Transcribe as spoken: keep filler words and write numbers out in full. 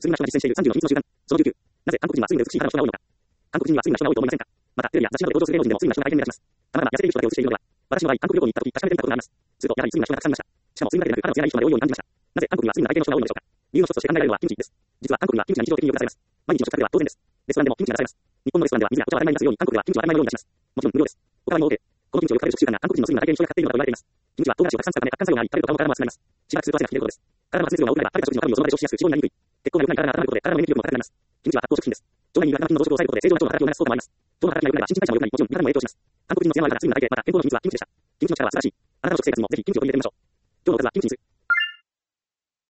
次の人が実践しているさんじゅうの秘密の習慣。そのじゅうきゅう。なぜ韓国人はスリムで美しい体の人が多いのか。韓国人にはスリムな人が多いと思いませんか。また、テレビや雑誌などで登場する芸能人でもスリムな人が相手に目立ちます。たまたま痩せている人だけを映しているのでは。私の場合、韓国旅行に行った時確かめてみたことがあります。すると、やはりスリムな人がたくさんいました。しかもスリムだけでなく、肌の艶がいい人まで多いように感じました。なぜ韓国にはスリムな体型の人が多いのでしょうか。理由の一つとして考えられるのはキムチです。実は韓国にはキムチが日常的によく出されます。毎日の食卓では当然です。レストランでもキムチが出されます。日本のレストランでは水やお茶は当たり前に出すように、韓国ではキムチは当たり前のように出します。もちろん無料です。お代わりも多くて、このキムチをよく食べる食習慣が韓国人のスリムな体型に人が買っているのだと言われています。キムチは唐辛子をたくさん使うため発汗作用があり、食べると顔も体も熱くなります。しばらくスーパー汗が消えることです。体の発熱量が多くなれば、食べた食事の中身をその場で消費しやすく脂肪になりにくい。血行が良くなり体が温まることで体の免疫力も高くなります。キムチは発酵食品です。腸内にいる悪玉菌の増殖を抑えることで正常な腸の働きを促す効果もあります。腸の働きが良くなれば新陳代謝も良くなり、もちろん味方も影響します。韓国人の艶のあるからスリムな体型、また健康の秘密はキムチでした。キムチの力は素晴らしい。あなたの食生活にもぜひキムチを取り入れてみましょう。今日のおかずはキムチにす。